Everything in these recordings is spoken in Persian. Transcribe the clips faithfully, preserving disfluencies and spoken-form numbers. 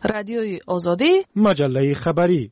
رادیوی آزادی، مجله خبری.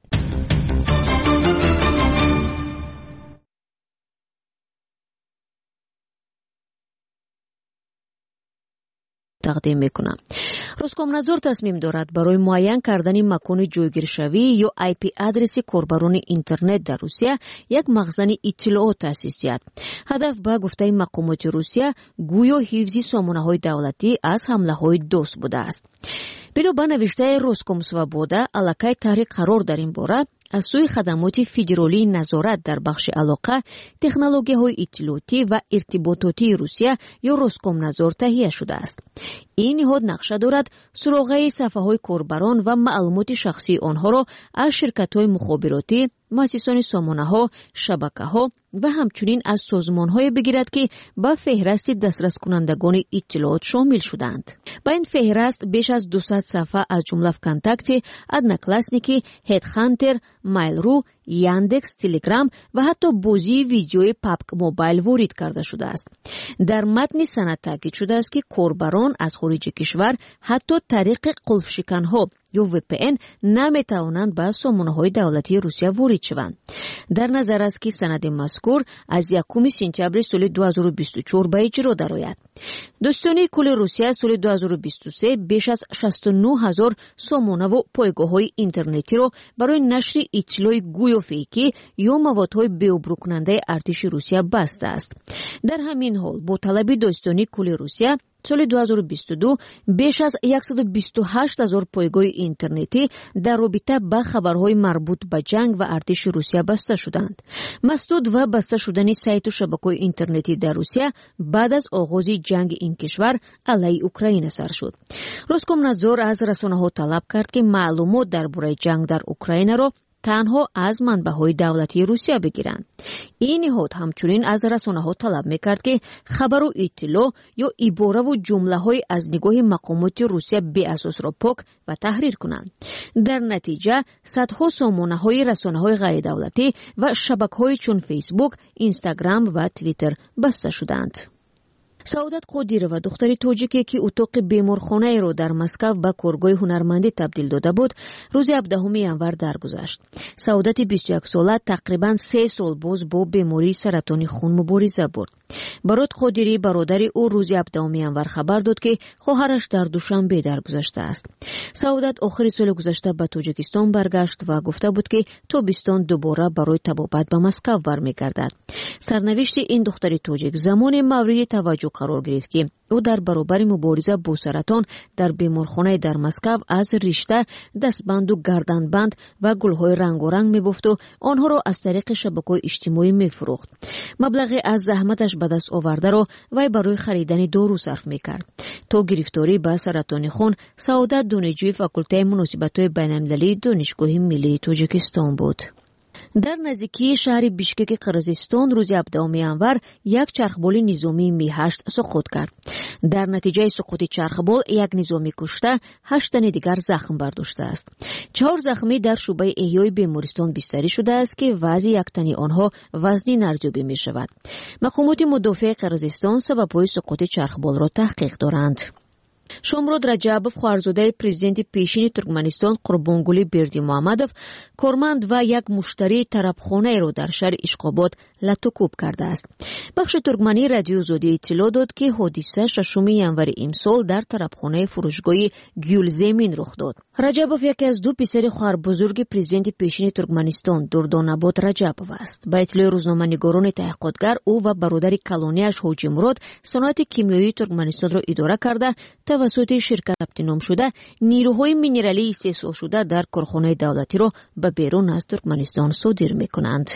تقدیم میکنم. روسکومنادزور تصمیم دارد برای معین کردن مکان جویگیرشوی یا آی پی آدرس کاربران اینترنت در روسیه یک مخزن اطلاعات تأسیس کرد. هدف به گفته مقامات روسیه گویا حفظ سامانه‌های دولتی از حمله‌های دوست بوده است. بنا به نوشته روسکومسوابودا، علاقه طرح قرار در این باره از سوی خدمات فدرالی نظارت در بخش علاقه، تکنولوژی‌های اطلاعاتی و ارتباطاتی روسیه یا روسکومنادزور تهیه شده است. این نهاد نقشه دارد سراغ صفحه‌های کاربران و معلومات شخصی آنها را از شرکت‌های مخابراتی، مؤسسان سامانه‌ها، شبکه‌ها و همچنین از سازمان‌های بگیرد که به فهرست دسترس کنندگان اطلاعات شامل شدند. با این فهرست بیش از دویست صفحه از جمله کانتاکت، ادناکلاسنیکی، هدهانتر، مایل.رو، یاندکس، تلگرام و حتی بازی ویدیوی پابک موبایل وارد کرده شده است. در متن سند تاکید شده است که کاربران از خارج کشور حتی طریق قلف شکن‌ها یا وی پی ان نمیتوانند به سامانه‌های دولتی روسیه وارد شوند. در نظر است که سند مذکور از یکم سپتامبر سال دو هزار و بیست و چهار به اجرا درآید. دوستان کل روسیه سال دو هزار و بیست و سه بیش از شصت و نه هزار سامانه و پایگاه‌های اینترنتی را برای نشر اطلاع گویا فیکی یا موادهای بی‌ابرو کننده ارتش روسیه بسته است. در همین حال با طلب دوستان کل روسیه سال دو هزار و بیست و دو بیش از صد و بیست و هشت هزار پایگاه اینترنتی در رابطه با خبرهای مربوط به جنگ و ارتش روسیه بسته شدند. مسدود و بسته شدن سایت و شبکه‌های اینترنتی در روسیه بعد از آغاز جنگ این کشور علیه اوکراین سر شد. روسکومنادزور از رسانه‌ها طلب کرد که معلومات درباره جنگ در اوکراین را تنها از منبع‌های دولتی روسیه بگیرند. این نهاد همچنین از رسانه‌ها طلب می‌کرد که خبر و اطلاع یا عباره و جمله‌های از نگاه مقامات روسیه بی اساس را پاک و تحریر کنند. در نتیجه صدها سامانه‌های رسانه‌های غیر دولتی و شبکه‌های چون فیسبوک، اینستاگرام و توییتر بسته شدند. سعادت قادیرова دختری تاجیکی که اتاق بیمارخانه را در مسکو به کارگاه هنرمندی تبدیل داده بود، روز هفدهم ژانویه درگذشت. سعادت بیست و یک ساله تقریباً سه سال باز با بیماری سرطان خون مبارزه برد. برات قادیری برادر او روز هفدهم ژانویه خبر داد که خواهرش در دوشنبه درگذشته است. سعادت آخر سال گذشته به تاجیکستان برگشت و گفته بود که تابستان دوباره برای طبابت به مسکو برمیگردد. سرنوشت این دختر تاجیک زمان مورد توجه قرار گرفت که او در برابر مبارزه با سرطان در بیمارخانه در مسکو از ریشته، دستبند و گردنبند و گل‌های رنگارنگ می‌بافت و آنها را از طریق شبکه‌های اجتماعی می‌فروخت. مبلغی از زحمتش به دست آورده را وی برای خریدن دارو صرف می‌کرد. تا گرفتاری به سرطان خون، سعادت دانشجوی فاکولته مناسبت‌های بین‌المللی دانشگاه ملی تاجیکستان بود. در نزدیکی شهر بیشکک قرقیزستان روز هفدهم ژانویه یک چرخبال نظامی می هشت سقوط کرد. در نتیجه سقوط چرخبال یک نظامی کشته، هشت تن دیگر زخم برداشته است. چهار زخمی در شعبه احیای بیمارستان بستری شده است که وضع یک تن آنها وزنی ارزیابی می شود. مقامات مدافع قرقیزستان سبب‌های سقوط چرخبال را تحقیق دارند. شامرود رجبوف خواهرزاده پرزیدنت پیشین ترکمنستان قربانگولی بردیمحمدوف کارمند و یک مشتری طربخانه را در شهر اشخاباد لطوکوب کرده است. بخش ترکمنی رادیو آزادی اطلاع داد که حادثه ششم ژانویه امسال در طربخانه فروشگاهی گیولزمین رخ داد. رجبوف یکی از دو پسر خواهر بزرگ پرزیدنت پیشین ترکمنستان درداناباد رجبوف است. به اطلاع روزنامه‌نگاران تحقیقاتگر او و برادر کلونیش حاجی مراد صنعت کیمیایی ترکمنستان را اداره کرده توسط شرکت ثبت نام شده نیروهای مینرالی استحصال شده در کارخانه دولتی را به بیرون از ترکمنستان صادر می‌کنند.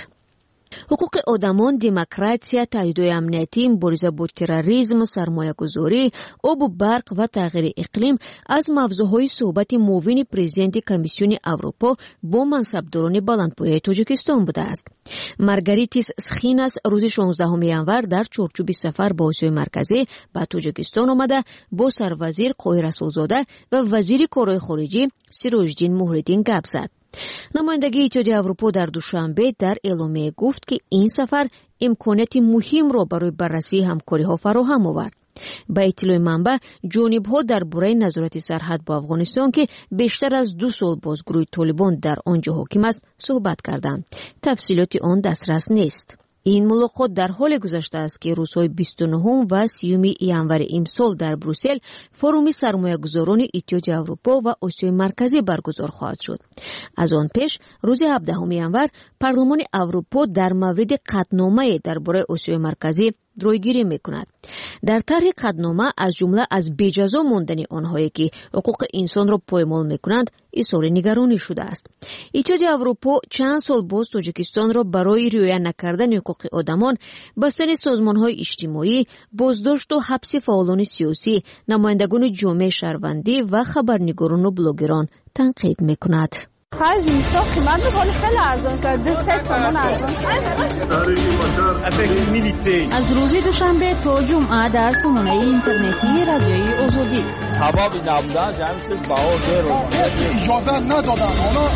حقوق آدمان، دموکراسی، تهدیدهای امنیتی، مبارزه با تروریسم، سرمایه‌گذاری، آب و برق و تغییر اقلیم از موضوعهای صحبت معاون پرزیدنت کمیسیون اروپا با منصبداران بلندپایه تاجیکستان بوده است. مارگاریتیس سخیناس روز شانزدهم ژانویه در چارچوب سفر به آسیای مرکزی به تاجیکستان آمده با سروزیر قاهی رسولزاده و وزیر کارهای خارجی سیروژدین موهردین گپ زد. نمایندگی اتحادیه اروپا در دوشنبه در اعلامیه گفت که این سفر امکانات مهم را برای بررسی همکاری‌ها فراهم آورد. ба иттилои манбаъ ҷонибҳо дар бораи назорати сарҳад бо афғонистон ки бештар аз ду сол бозгурӯи толибон дар он ҷо ҳоким аст суҳбат карданд. тафсилоти он дастрас нест. این ملاقات در حال گذشته است که روزهای بیست و نه و سی январ امسال در بروسل فرومی سرمایه‌گذاران اتحادیه اروپا و آسیای مرکزی برگزار خواهد شد. از آن پیش روز هفدهم январ پارلمان اروپا در مورد قطعنامه درباره آسیای مرکزی رویگیری میکند. در طرح قطعنامه از جمله از بی‌جزا ماندن آنهایی که حقوق انسان را پایمال میکنند اظهار نگرانی شده است. اتحادیه اروپا چند سال باز تاجیکستان را برای رعایت نکردن حقوق آدمان بستن سازمان‌های اجتماعی، بازداشت و حبس فعالان سیاسی، نمایندگان جامعه شهروندی و خبرنگاران و بلاگران تنقید میکند. خرج میسا قیمت رو خیلی ارزان شد. دو سه تومان ارزان شد. از روز دوشنبه تا جمعه در سامانه اینترنتی رادیوی آزادی. سبب نبودن جمعیت باور اجازه ندادن. حالا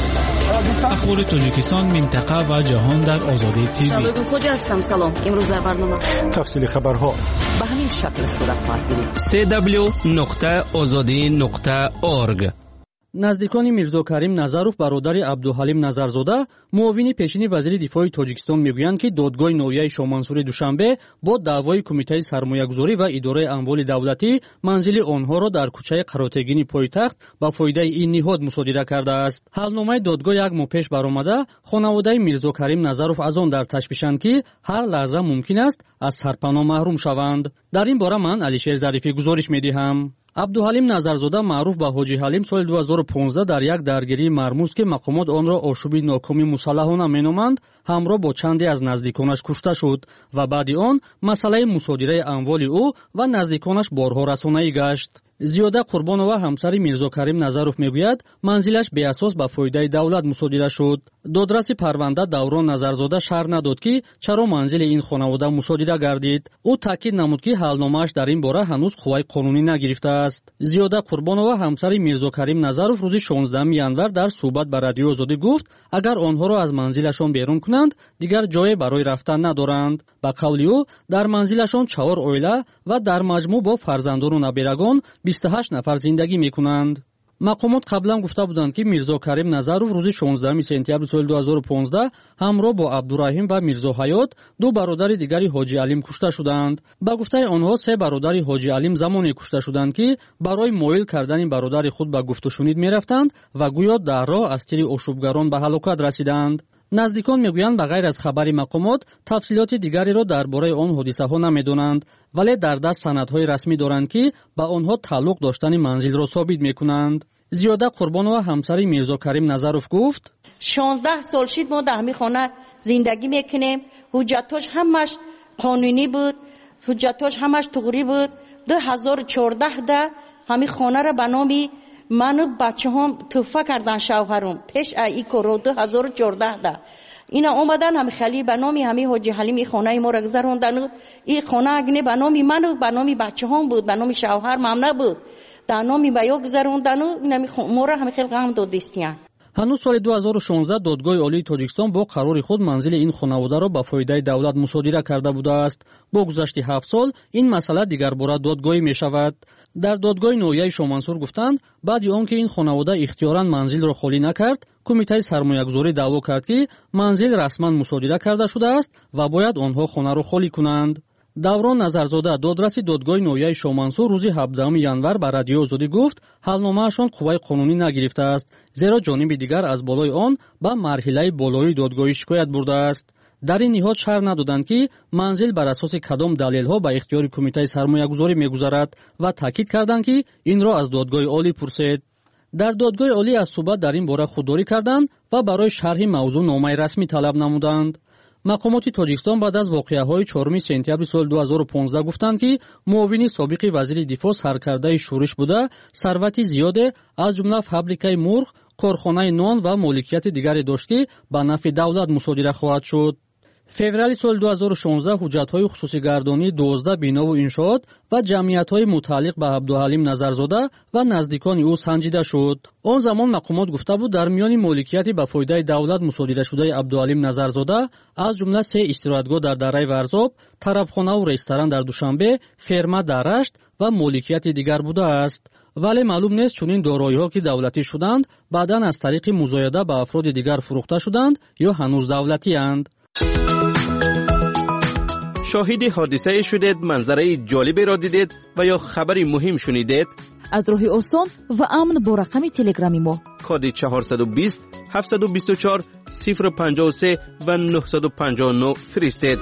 اخبار تاجیکستان، منطقه و جهان در آزادی تیوی. شباب خوجا هستم. سلام. امروز در برنامه تفصیل خبرها به همین شکل صورت خواهد گرفت. سی دبلیو نقطه آزادی نقطه اورگ. наздикони мирзо карим назаров бародари абдуҳалим назарзода муовини пешини вазири дифои тоҷикистон мегӯянд ки додгоҳи ноҳияи шоҳмансури душанбе бо даъвои кумитаи сармоягузорӣ ва идораи амволи давлатӣ манзили онҳоро дар кӯчаи қаротегини пойтахт ба фоидаи ин ниҳод мусодира кардааст. ҳалномаи додгоҳ як моҳ пеш баромада хонаводаи мирзо карим назаров аз он дар ташвишанд ки ҳар лаҳза мумкин аст аз сарпаноҳ маҳрум шаванд. дар ин бора ман алишер зарифӣ гузориш медиҳам. абдуҳалим назарзода маъруф ба ҳоҷи ҳалим соли ду ҳазору понздаҳ дар як даргирии мармуз ки мақомот онро ошуби нокоми мусаллаҳона меноманд ҳамроҳ бо чанде аз наздиконаш кушта шуд ва баъди он масъалаи мусодираи амволи ӯ ва наздиконаш борҳо расонаӣ гашт. зиёда қурбонова ҳамсари мирзо карим назаров мегӯяд манзилаш беасос ба фоидаи давлат мусодира шуд. додраси парванда даврон назарзода шарҳ надод ки чаро манзили ин хонавода мусодира гардид. ӯ таъкид намуд ки ҳалномааш дар ин бора ҳанӯз қувваи қонунӣ нагирифтааст. зиёда қурбонова ҳамсари мирзо карим назаров рӯзи шонздаҳуми январ дар суҳбат ба радиои озодӣ гуфт агар онҳоро аз манзилашон берун кунанд дигар ҷое барои рафтан надоранд. ба қавли ӯ дар манзилашон чаҳор оила ва дар маҷмӯъ бо фарзандону наберагон бисту ҳашт нафар зиндагӣ мекунанд. мақомот қаблан гуфта буданд ки мирзо карим назаров рӯзи шонздаҳуми сентябри соли ду ҳазору понздаҳ ҳамроҳ бо абдураҳим ва мирзо ҳаёт ду бародари дигари ҳоҷи алим кушта шуданд. ба гуфтаи онҳо се бародари ҳоҷи алим замоне кушта шуданд ки барои моил кардани бародари худ ба гуфтушунид мерафтанд ва гӯё дар роҳ аз тири ошӯбгарон ба ҳалокат расиданд. наздикон мегӯянд ба ғайр аз хабари мақомот тафсилоти дигареро дар бораи он ҳодисаҳо намедонанд, вале дар даст санадҳои расмӣ доранд ки ба онҳо тааллуқ доштани манзилро собит мекунанд. зиёда қурбонова ҳамсари мирзо карим назаров гуфт: шонздаҳ сол шид мо дар ҳамин хона зиндагӣ мекунем. ҳуҷҷатош ҳамаш қонунӣ буд, ҳуҷҷатош ҳамаш туғрӣ буд. ду ҳазору чордаҳ да ҳамин хонара ба номи ману бачаҳом тӯҳфа кардан шавҳарум пеш аз ин корро ду ҳазору чордаҳ да ина омадан ҳами хали ба номи ҳами ҳоҷи ҳалим ин хонаи моро гузарондану ин хона агне ба номи ману ба номи бачаҳом буд, ба номи шавҳар мам набуд, дар номи ба ё гузарондану моро ҳами хел ғам додистиян. ҳанӯз соли ду ҳазору шонздаҳ додгоҳи олии тоҷикистон бо қарори худ манзили ин хонаводаро ба фоидаи давлат мусодира карда будааст. бо гузашти ҳафт сол ин масъала дигарбора додгоҳӣ мешавад. дар додгоҳи ноҳияи шоҳмансур гуфтанд баъди он ки ин хонавода ихтиёран манзилро холӣ накард, кумитаи сармоягузорӣ даъво кард ки манзил расман мусодира карда шудааст ва бояд онҳо хонаро холӣ кунанд. даврон назарзода додраси додгоҳи ноҳияи шоҳмансур рӯзи ҳабдаҳуми январ ба радиои озодӣ гуфт ҳалномаашон қувваи қонунӣ нагирифтааст, зеро ҷониби дигар аз болои он ба марҳилаи болоии додгоҳӣ шикоят бурдааст. дар ин ниҳод шарҳ надоданд ки манзил бар асоси кадом далелҳо ба ихтиёри кумитаи сармоягузорӣ мегузарад ва таъкид карданд ки инро аз додгоҳи олӣ пурсед. дар додгоҳи олӣ аз суҳбат дар ин бора худдорӣ карданд ва барои шарҳи мавзӯъ номаи расмӣ талаб намуданд. мақомоти тоҷикистон баъд аз воқеаҳои чорум сентябри соли ду ҳазору понздаҳ гуфтанд ки муовини собиқи вазири дифоъ саркардаи шӯриш буда сарвати зиёде аз ҷумла фабрикаи мурғ, корхонаи нон ва моликияти дигаре дошт ки ба нафъи давлат мусодира хоҳад шуд. فеврали соли ду ҳазору шонздаҳ ҳуҷҷатҳои хусусигардонии дуздаҳ бинову иншоот ва ҷамъиятҳои мутааллиқ ба Абдуҳалим Назарзода ва наздикони ӯ санҷида шуд. Он замон мақомот гуфта буд дар миёни моликияти ба фоидаи давлат мусодирашудаи Абдуҳалим Назарзода аз ҷумла се истироҳатгоҳ дар дараи Варзоб, тарабхонаву ресторан дар Душанбе, ферма дар Рашт ва моликияти дигар будааст. вале маълум нест чунин дороиҳо ки давлатӣ шуданд баъдан аз тариқи музояда ба афроди дигар фурӯхта шуданд ё ҳанӯз давлатианд. شاهد حادثه شدید، منظره جالبی را دیدید و یا خبری مهم شنیدید؟ از راه آسان و امن با رقم تلگرامی ما کد چهارصد و بیست هفتصد و بیست و چهار صفر پنجاه و سه و نهصد و پنجاه و نه فرستید.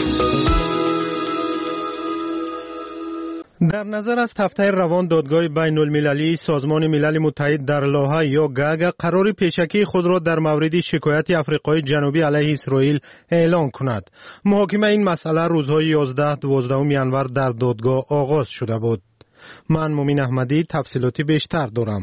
در نظر است هفته روان دادگاه بین المللی سازمان ملل متحد در لاهه یا گاگ قرار پیشکی خود را در مورد شکایت آفریقای جنوبی علیه اسرائیل اعلان کند. محاکمه این مسئله روزهای یازده دوازده ینور در دادگاه آغاز شده بود. من مومین احمدی تفصیلاتی بیشتر دارم.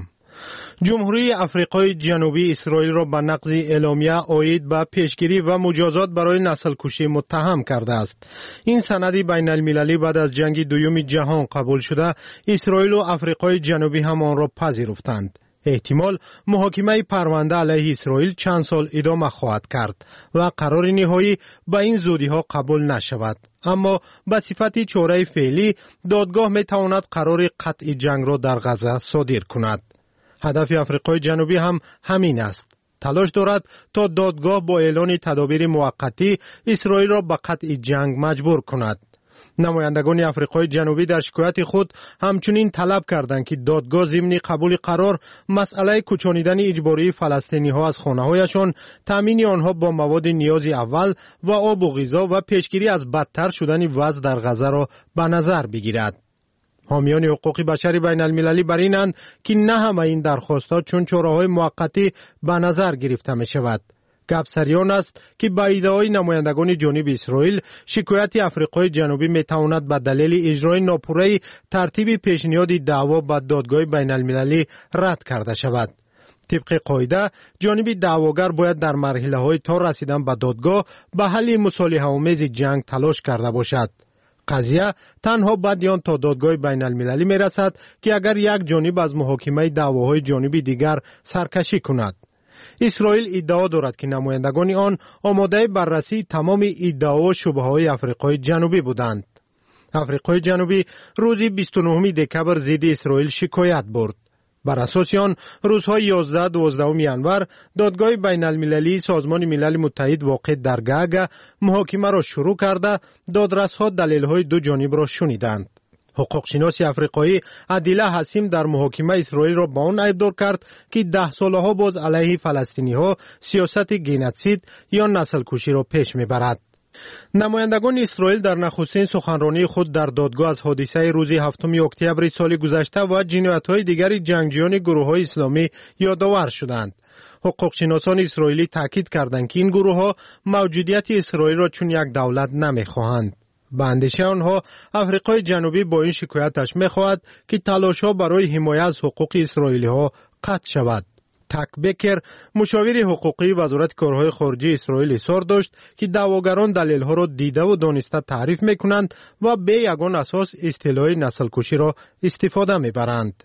جمهوری آفریقای جنوبی اسرائیل را به نقض اعلامیه عاید به پیشگیری و مجازات برای نسل کشی متهم کرده است. این سند بین المللی بعد از جنگ دوم جهان قبول شده، اسرائیل و آفریقای جنوبی هم آن را پذیرفتند. احتمال محاکمه پرونده علیه اسرائیل چند سال ادامه خواهد کرد و قرار نهایی به این زودی ها قبول نشود. اما به صفت چاره فعلی دادگاه می تواند قرار قطع جنگ را در غزه صادر کند. هدف آفریقای جنوبی هم همین است. تلاش دارد تا دادگاه با اعلان تدابیر موقتی اسرائیل را به قطع جنگ مجبور کند. نمایندگان آفریقای جنوبی در شکایت خود همچنین طلب کردند که دادگاه ضمن قبول قرار مسئله کوچانیدن اجباری فلسطینی ها از خانه هایشان، تامین آنها با مواد نیاز اول و آب و غذا و پیشگیری از بدتر شدن وضع در غزه را به نظر بگیرد. حامیان حقوق بشری بین المللی بر اینند که نه همه این درخواست‌ها چون چاره‌های موقتی به نظر گرفته می شود. گپ سریان است که با ادعای نمایندگان جانب اسرائیل شکایت آفریقای جنوبی می تواند به دلیل اجرای ناپوره ترتیب پیشنهاد دعوا به دادگاه بین المللی رد کرده شود. طبق قاعده جانب دعواگر باید در مرحله‌های تا رسیدن به دادگاه به حل مصالحه‌آمیز جنگ تلاش کرده باشد. قضیه تنها بعد آن تا دادگاه بین المللی می رسد که اگر یک جانب از محاکمه دعواهای جانب دیگر سرکشی کند. اسرائیل ادعا دارد که نمایندگان آن آماده بررسی تمام ادعا و شبهه‌های آفریقای جنوبی بودند. آفریقای جنوبی روز بیست و نهم دکبر ضد اسرائیل شکایت برد. بر اساس آن روزهای یازده دوازده ینور دادگاه بین المللی سازمان ملل متحد واقع در گاگ محاکمه را شروع کرده دادرس‌ها دلیل‌های دو جانب را شنیدند. حقوقشناس آفریقایی عادل حسیم در محاکمه اسرائیل را با آن ایبدار کرد که ده سالها باز علیه فلسطینی‌ها سیاست گنوسید یا نسل کشی را پیش می‌برد. نمایندگان اسرائیل در نخستین سخنرانی خود در دادگاه از حادثه روز هفتم اکتبر سال گذشته و جنایت‌های دیگر جنگجویان گروه‌های اسلامی یادآور شدند. حقوقشناسان اسرائیلی تاکید کردند که این گروه‌ها موجودیت اسرائیل را چون یک دولت نمی‌خواهند. به اندیشه آنها آفریقای جنوبی با این شکایتش می‌خواهد که تلاش‌ها برای حمایت از حقوق اسرائیلی‌ها قطع شود. تک بکر مشاور حقوقی وزارت کارهای خارجه اسرائیل اظهار داشت که دعواگران دلیل‌ها را دیده و دانسته تعریف می‌کنند و به یگان اساس اصطلاح نسل کشی را استفاده می‌برند.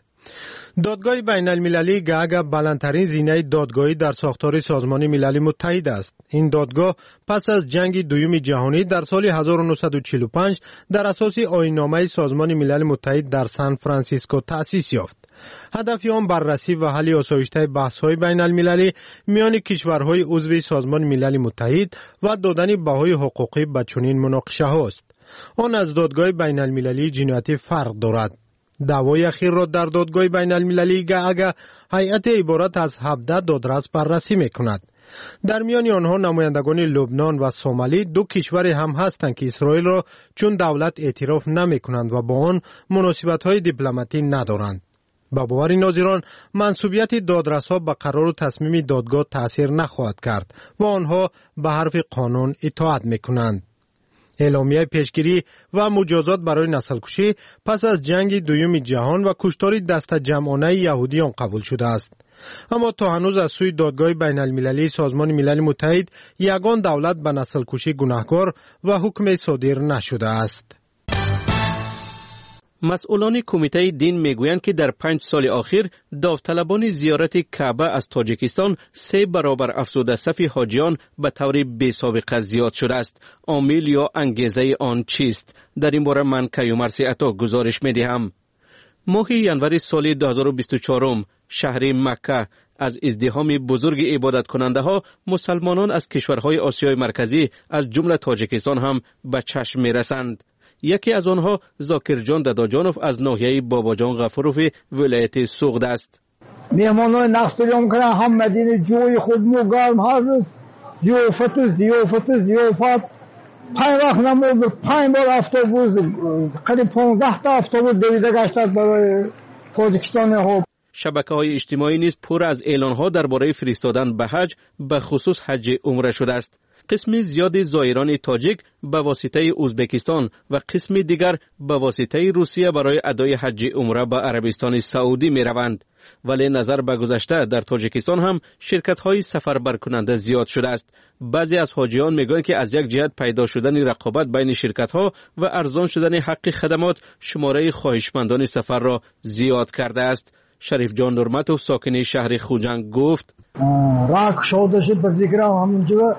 دادگاه بین المللی گاگ بلندترین زینه دادگاهی در ساختار سازمان ملل متحد است. این دادگاه پس از جنگ دوم جهانی در سال هزار و نهصد و چهل و پنج در اساس آیین‌نامه سازمان ملل متحد در سان فرانسیسکو تأسیس یافت. هدف آن بررسی و حل آسایشته بحث‌های بین المللی میان کشورهای عضو سازمان ملل متحد و دادن بهای حقوقی به چنین مناقشه هاست. آن از دادگاه بین المللی جنایتی فرق دارد. دعوای اخیر را در دادگاه بین المللی گاگ هیئت عبارت از هفده دادرس بررسی می‌کند. در میان آنها نمایندگان لبنان و سومالی، دو کشور هم هستند که اسرائیل را چون دولت اعتراف نمی‌کنند و با آن مناسبت‌های دیپلماتی ندارند. با باور ناظران منصوبیت دادرس‌ها به قرار و تصمیم دادگاه تأثیر نخواهد کرد و آنها به حرف قانون اطاعت می‌کنند. اعلامیه پیشگیری و مجازات برای نسل کشی پس از جنگ دوم جهان و کشتار دست جمعانه یهودیان قبول شده است. اما تا هنوز از سوی دادگاه بین المللی سازمان ملل متحد یگان دولت به نسل کشی گناهکار و حکم صادر نشده است. مسئولان کمیته دین میگویند که در پنج سال اخیر داوطلبان زیارت کعبه از تاجیکستان سه برابر افزوده صف حاجیان به طور بی سابقه زیاد شده است. عامل یا انگیزه آن چیست؟ در این باره من کیومرثی عطا گزارش میدهم. ماه ینوری سال دو هزار و بیست و چهار شهر مکه از ازدحام بزرگ عبادت کننده ها مسلمانان از کشورهای آسیای مرکزی از جمله تاجیکستان هم به چشم می رسند. یکی از آنها زاکر جان دداجانوف از ناحیه باباجان غفوروف ولایت سوغد است. مهمانان نقصیام کنن هم مدینه جوی خود مگرم هر زیافت زیافت زیافت پنج وقت نماز پنج بار اتوبوس قریب پانزده تا اتوبوس دویده گشتند برای تاجیکستان ها. شبکه‌های اجتماعی نیز پر از اعلان‌ها درباره فرستادن به حج به خصوص حج عمره شده است. قسم زیاد زائران تاجیک به واسطه ازبکستان و قسم دیگر به واسطه روسیه برای ادای حج عمره به عربستان سعودی می روند. ولی نظر به گذشته در تاجیکستان هم شرکت‌های سفربر کننده زیاد شده است. بعضی از حاجیان میگویند که از یک جهت پیدا شدن رقابت بین شرکت‌ها و ارزان شدن حق خدمات شماره خواهشمندان سفر را زیاد کرده است. شریف جان نورمتوف ساکن شهر خوجنگ گفت: راه شده شد به ذکرم همونجا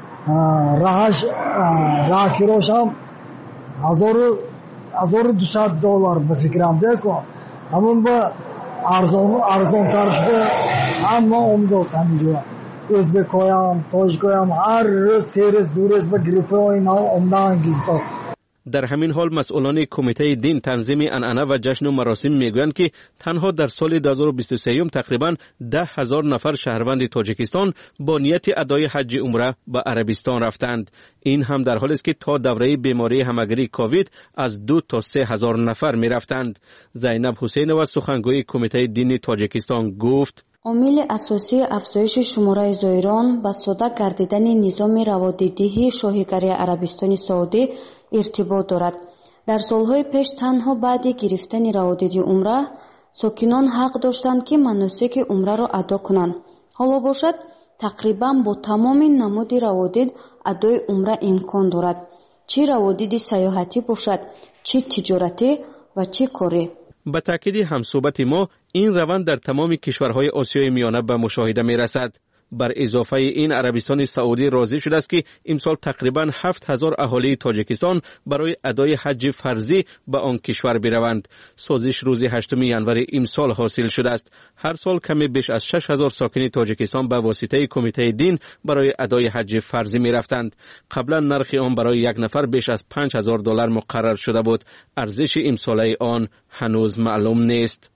راهش راه کیروش هم هزار هزار و دویست دلار به فکرم دیگه همون با ارزان ارزان تر شده اما عمده همونجا ازبکایم تاجیکایم هر روز سه روز دو روز به گریپه اینا عمده انگیزده. در همین حال مسئولان کمیته دین تنظیم عنعنه و جشن و مراسم میگویند که تنها در سال دو هزار و بیست و سه تقریبا ده هزار نفر شهروند تاجیکستان با نیت ادای حج عمره به عربستان رفتند. این هم در حالی است که تا دوره بیماری همگیری کووید از دو تا سه هزار نفر می رفتند. زینب حسینова سخنگوی کمیته دین تاجیکستان گفت: عامل اساسی افزایش شماره زائران با ساده گردیدن نظام روادیدهی شاهکاری عربستان سعودی ارتباط دارد. در سالهای پیش تنها بعد گرفتن روادیدی عمره ساکنان حق داشتند که مناسک عمره را ادا کنند. حالا باشد تقریبا با تمام نمود روادید ادای عمره امکان دارد. چه روادید سیاحتی باشد، چه تجارتی و چه کاری. به تاکید همصحبت ما این روند در تمام کشورهای آسیای میانه به مشاهده می رسد. بر اضافه این عربستان سعودی راضی شده است که امسال تقریبا هفت هزار اهالی تاجیکستان برای ادای حج فرضی به آن کشور بروند. سازش روز هشتم ینوری امسال حاصل شده است. هر سال کمی بیش از شش هزار ساکن تاجیکستان به واسطه کمیته دین برای ادای حج فرضی می رفتند. قبلا نرخ آن برای یک نفر بیش از پنج هزار دلار مقرر شده بود. ارزش امساله آن هنوز معلوم نیست.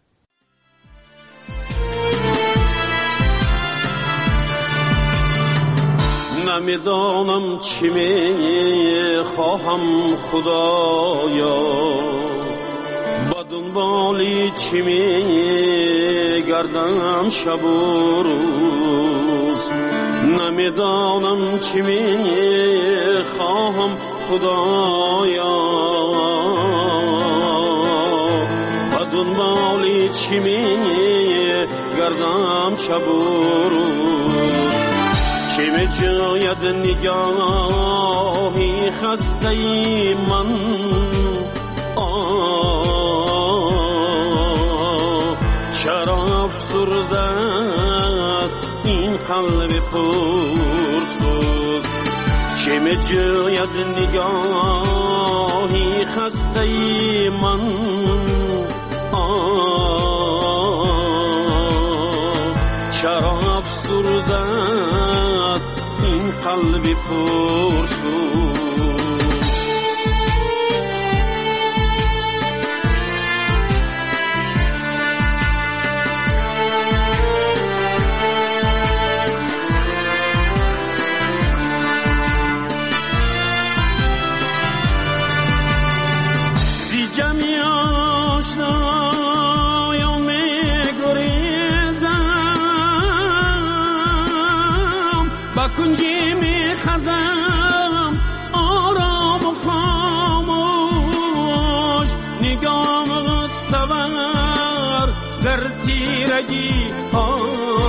نمیدانم چی می خواهم خدایا، با دنبالی چی می گردم شب و روز. نمیدانم چی می خواهم خدایا، با دنبالی چی می گردم شب و روز. چه می جاید نگاهی خسته ای من، چرا افسرده است این قلب پرسوز. چه می جاید نگاهی خسته ای من، چرا افسرده است این قلب پرسوز. زی جمعی آشنایم می‌گریزم، با کنجی می‌خزم آرام و خاموش. نگاه تور در تیرگی ها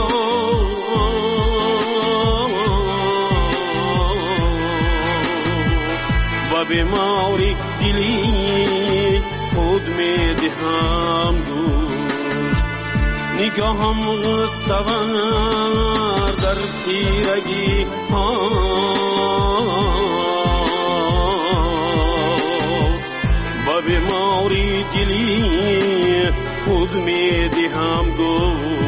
بیماری دلی خود می دهم گوش نگاهم غتور در تیرگی ها با بیماری دلی خود می دهم گوش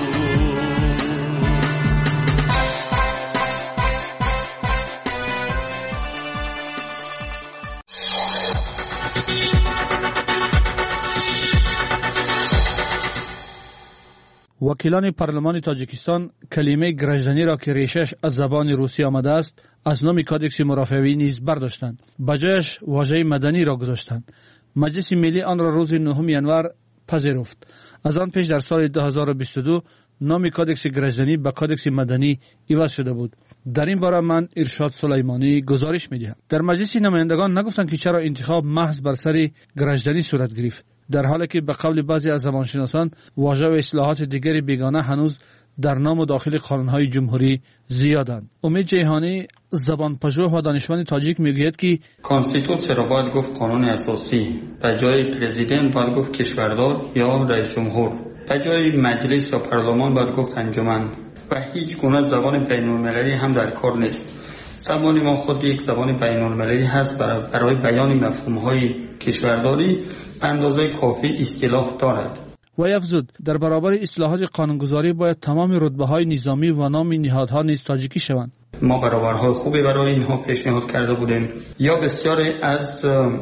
وکیلان پارلمان تاجیکستان کلمه گرجدنی را که ریشش از زبان روسی آمده است از نام کادکس مرافعه‌ای نیز برداشتند، بجایش واژه مدنی را گذاشتند. مجلس ملی آن را روز نهم ژانویه پذیرفت. از آن پیش در سال دو هزار و بیست و دو نام کادکس گرجدنی به کادکس مدنی عوض شده بود. در این باره من ارشاد سلیمانی گزارش می‌دهم. در مجلس نمایندگان نگفتند که چرا انتخاب محض بر سر گرجدنی صورت گرفت، در حالی که به قول بعضی از زبانشناسان واژه و اصطلاحات دیگری بیگانه هنوز در نام و داخل قانون‌های جمهوری زیادند. امید جیهانی زبانپژوه و دانشمند تاجیک میگوید که کانستیتوسیا را باید گفت قانون اساسی، به جای پرزیدنت باید گفت کشوردار یا رئیس جمهور، به جای مجلس یا پارلمان باید گفت انجمن و هیچ گونه زبان بین‌المللی هم در کار نیست. زبان ما خود یک زبان بین‌المللی هست برای بیان مفهوم‌های کشورداری به اندازه کافی اصطلاح دارد. و افزود در برابر اصلاحات قانونگذاری باید تمام رتبه‌های نظامی و نام نهادها نیز تاجیکی شوند. ما برابرهای خوبی برای اینها پیشنهاد کرده بودیم. یا بسیاری از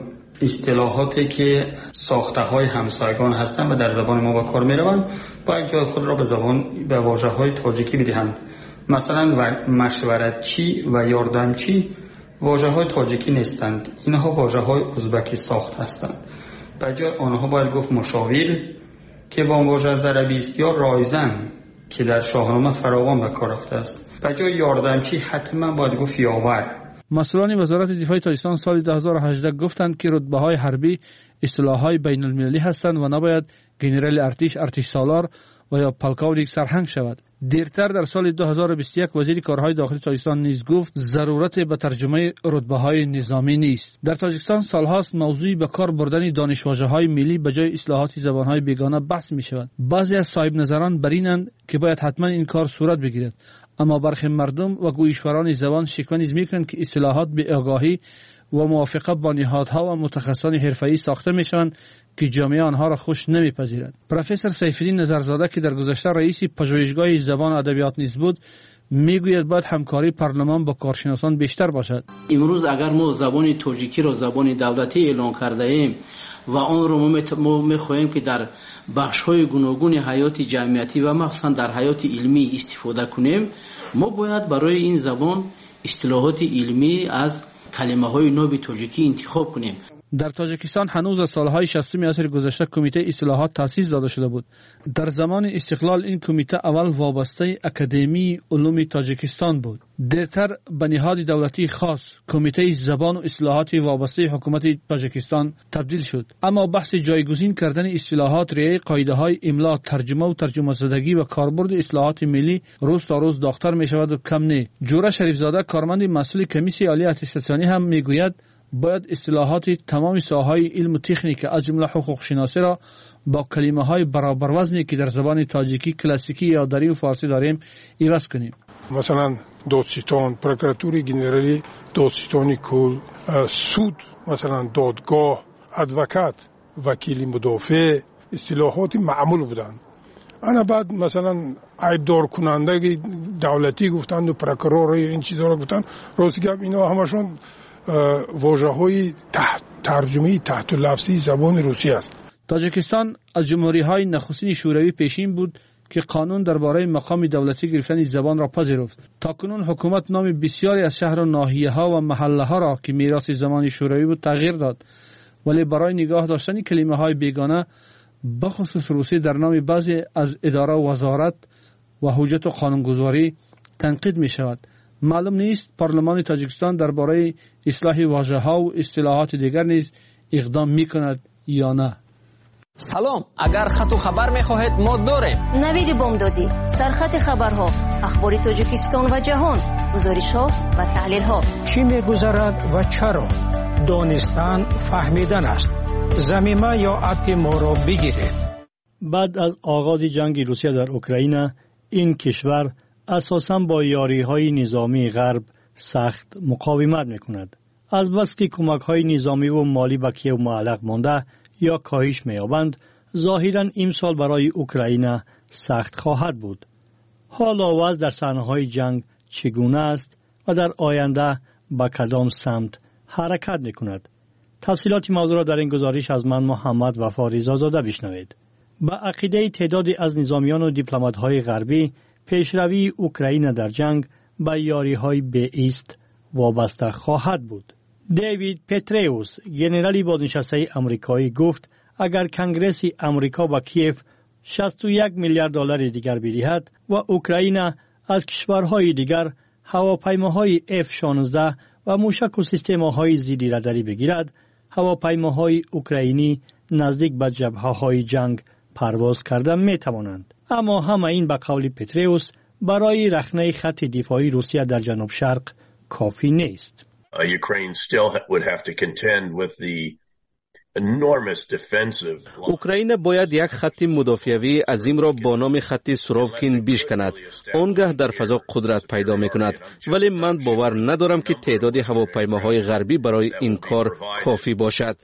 اصطلاحاتی که ساخته‌های همسایگان هستند و در زبان ما به کار می‌روند باید جای خود را به زبان به واژه‌های تاجیکی بدهند. مثلا مشورتچی و یاردمچی واژه‌های تاجیکی نیستند، اینها واژه‌های ازبکی ساخت هستند. به جای آنها باید گفت مشاور که با واژه از عربی است یا رایزن که در شاهنامه فراوان به کار رفته است. به جای یاردمچی حتما باید گفت یاور. مسئولان وزارت دفاع تاجیکستان سال دو هزار و هجده گفتند که رتبه‌های حربی اصطلاح‌های بین‌المللی هستند و نباید گنرال ارتش، ارتش سالار و یا پلکاولیک سرهنگ شود. دیرتر در سال دو هزار و بیست و یک وزیر کارهای داخلی تاجیکستان نیز گفت ضرورت به ترجمه رتبه‌های نظامی نیست. در تاجیکستان سالهاست موضوع به کار بردن دانش‌واژه‌های ملی به جای اصطلاحات زبان‌های بیگانه بحث می‌شود. بعضی از صاحب نظران برینند که باید حتما این کار صورت بگیرد، اما برخی مردم و گویشوران زبان شکوه نیز می‌کنند که اصطلاحات به آگاهی و موافقه با نهادها و متخصصان حرفه‌ای ساخته می‌شوند که جامعه آنها را خوش نمی‌پذیرد. پروفسور سیف‌الدین نظرزاده که در گذشته رئیس پژوهشگاه زبان و ادبیات نیز بود میگوید باید همکاری پارلمان با کارشناسان بیشتر باشد. امروز اگر ما زبان تاجیکی را زبان دولتی اعلام کرده ایم و آن را ما می‌خواهیم که در بخش‌های گوناگون حیات جمعیتی و مخصوصا در حیات علمی استفاده کنیم، ما باید برای این زبان اصطلاحات علمی از کلمه‌های نو تاجیکی انتخاب کنیم. در تاجیکستان هنوز از سالهای شصتم عصر گذشته کمیته اصلاحات تأسیس داده شده بود. در زمان استقلال این کمیته اول وابسته اکادمی علوم تاجیکستان بود. دیرتر به نهاد دولتی خاص کمیته زبان و اصلاحات وابسته حکومت تاجیکستان تبدیل شد. اما بحث جایگزین کردن اصلاحات، رعایت قاعده‌های املا، ترجمه و ترجمه زدگی و کاربرد اصلاحات ملی روز تا روز داغ‌تر می‌شود و کم نه. جوره شریفزاده کارمند مسئول کمیسیون عالی اتستاسیونی هم میگوید باید اصطلاحات تمام ساحه‌های علم و تکنیک از جمله حقوق شناسی را با کلمه‌های برابر وزنی که در زبان تاجیکی کلاسیکی یا دری و فارسی داریم عوض کنیم. مثلا دادستان، پروکراتوری گنرالی، دادستانی کل، سود، مثلا دادگاه، ادوکات، وکیل مدافع، اصطلاحات معمول بودند. انا بعد مثلا عیبدار کننده دولتی گفتند و پروکرور این چیزا رو گفتند، راست گپ اینا همشون واژه‌های تحت ترجمه تحت لفظی زبان روسی است. تاجیکستان از جمهوری‌های نخستین شوروی پیشین بود که قانون درباره مقام دولتی گرفتن زبان را پذیرفت. تاکنون حکومت نام بسیاری از شهر و ناحیه‌ها و محله‌ها را که میراث زمان شوروی بود تغییر داد، ولی برای نگاه داشتن کلمه‌های بیگانه بخصوص روسی در نام بعضی از اداره و وزارت و حجت و قانونگذاری تنقید می‌شود. معلوم نیست پارلمان تاجیکستان درباره اصلاح واژه‌ها و اصطلاحات دیگر نیز اقدام می‌کند یا نه. سلام، اگر خط و خبر می‌خواهید ما داریم. نوید بامدادی، سرخط خبرها، اخبار تاجیکستان و جهان، گزارش‌ها و تحلیل‌ها. چی می‌گذرد و چرا؟ دانستن فهمیدن است. ضمیمه یا اپ ما را بگیرید. بعد از آغاز جنگ روسیه در اوکراین، این کشور اساساً با یاری‌های نظامی غرب سخت مقاومت می‌کند. از بس که کمک‌های نظامی و مالی به کیو معلق مانده یا کاهش می‌یابند، ظاهراً امسال برای اوکراین سخت خواهد بود. حالا وضع در صحنه‌های جنگ چگونه است و در آینده به کدام سمت حرکت می‌کند؟ تفصیلات موضوع را در این گزارش از من محمد وفا رضازاده بشنوید. به عقیده تعدادی از نظامیان و دیپلمات‌های غربی، پیشروی اوکراین در جنگ به یاری‌های بی‌ایست وابسته خواهد بود. دیوید پتریوس، ژنرال بازنشسته آمریکایی، گفت اگر کنگره آمریکا با کیف شصت و یک میلیارد دلار دیگر بدهد و اوکراین از کشورهای دیگر هواپیماهای اف شانزده و موشک و سیستم‌های ضد راداری بگیرد، هواپیماهای اوکراینی نزدیک به جبهه‌های جنگ پرواز کرده می توانند. اما همه این به قول پتریوس برای رخنه خط دفاعی روسیه در جنوب شرق کافی نیست. اوکراین باید یک خط مدافعی عظیم را با نام خط سوروکین بشکند. آنگاه در فضا قدرت پیدا می کند. ولی من باور ندارم که تعداد هواپیماهای غربی برای این کار کافی باشد.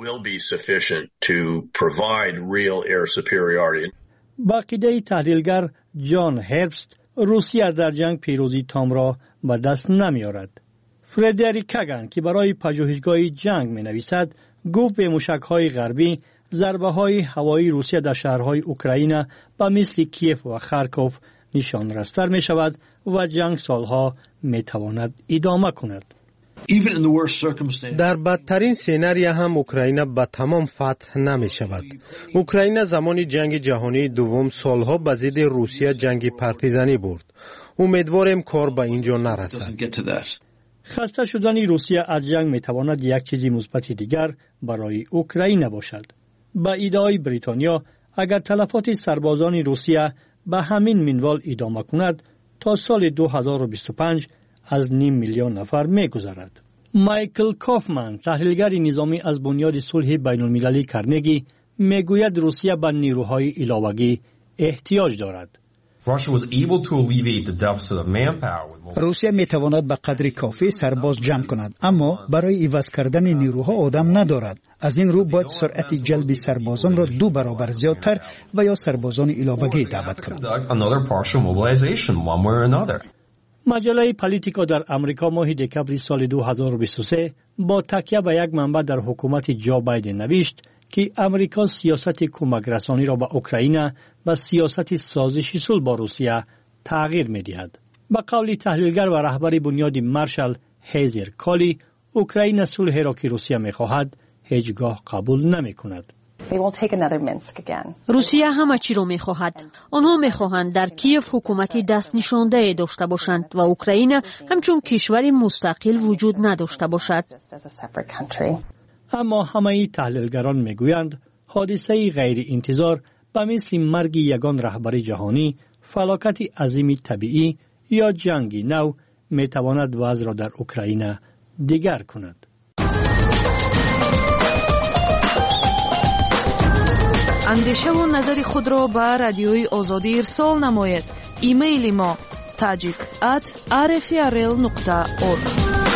با عقیده تحلیلگر جان هربست، روسیه در جنگ پیروزی تام را به دست نمی آورد. فردریک کاگان که برای پژوهشگاه جنگ می نویسد، گفت به موشک‌های غربی ضربه های هوایی روسیه در شهرهای اوکراین به مثل کیف و خارکوف نشان رستر می شود و جنگ سالها می تواند ادامه کند. در بدترین سیناری هم اوکراین به تمام فتح نمی شود. اوکراین زمان جنگ جهانی دوم سالها به ضد روسیه جنگ پارتیزانی برد. امیدواریم کار به اینجا نرسد. خسته شدن روسیه از جنگ می تواند یک چیزی مثبت دیگر برای اوکراین باشد. با ادعای بریتانیا، اگر تلفات سربازان روسیه به همین منوال ادامه کند، تا سال دو هزار و بیست و پنج از نیم میلیون نفر می گذرد. مایکل کافمن، تحلیلگر نظامی از بنیاد صلح بین المللی کرنگی، می گوید روسیه به نیروهای علاوه‌ای احتیاج دارد. روسیه می تواند به قدر کافی سرباز جمع کند، اما برای عوض کردن نیروها آدم ندارد. از این رو باید سرعت جلب سربازان را دو برابر زیادتر و یا سربازان علاوه‌ای دعوت کند. مجله پالیتیکا در امریکا ماه دکمبر سال دو هزار و بیست و سه با تکیه به یک منبع در حکومت جو بایدن نوشت که امریکا سیاست کمک رسانی را به اوکراین و سیاست سازشی صلح با روسیه تغییر می دهد. به قول تحلیلگر و رهبر بنیاد مارشال هیزر کالی، اوکراین صلح را که روسیه می خواهد هیچگاه قبول نمی کند. روسیه همه چی را می خواهد. آنها می خواهند در کیف حکومتی دست نشانده داشته باشند و اوکراین همچون کشوری مستقل وجود نداشته باشد. اما همه تحلیلگران می گویند حادثه غیر انتظار به مثل مرگ یگان رهبر جهانی، فلاکت عظیم طبیعی یا جنگی نو می تواند وضع را در اوکراین دیگر کند. اندیشه و نظر خود را به رادیوی آزادی ارسال نماید. ایمیل ما tajik at r f r l nokta org.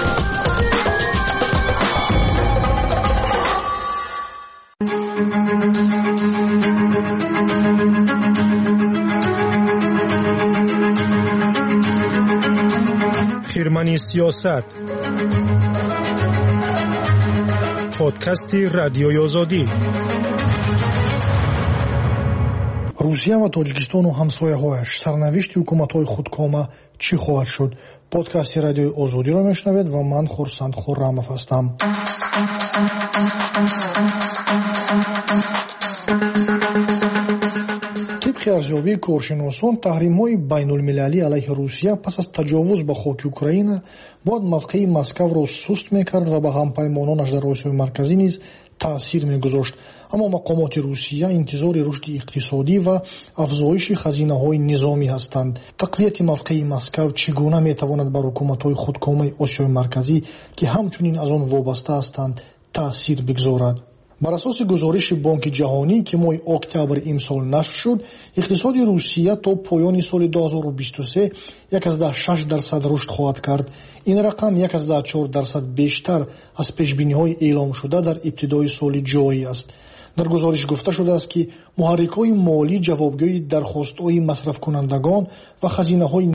خرمنی سیاست، پادکستی رادیوی آزادی. روسیه و تاجیکستان و همسایه‌هایش سرنوشت حکومت‌های خودکامه چی خواهد شد؟ پادکست رادیوی آزادی را میشنوید و من خورسند خرم‌اف هستم. طبق ارزیابی کارشناسان، تحریم‌های بین‌المللی علیه روسیه پس از تجاوز به خاک اوکراین باید موقع مسکو را سست می‌کرد و به همپیمانانش در آسیای مرکزی نیز таъсир мегузошт. аммо мақомоти русия интизори рушди иқтисодӣ ва афзоиши хазинаҳои низомӣ ҳастанд. тақвияти мавқеи Москав чӣ гуна метавонад бар ҳукуматҳои худкомаи осиёи марказӣ ки ҳамчунин аз он вобаста ҳастанд таъсир бигзорад? бар асоси гузориши Бонки ҷаҳонӣ ки моҳи октябр имсол нашр шуд, иқтисоди Русия то поёни соли ду ҳазору бисту се як азда шаш дарсад рушд хоҳад кард. ин рақам як азда чор дарсад бештар аз пешбиниҳои эъломшуда дар ибтидои соли ҷорӣ аст. дар гузориш гуфта шудааст ки муҳаррикҳои молӣ ҷавобгӯи дархостҳои масрафкунандагон ва хазинаҳои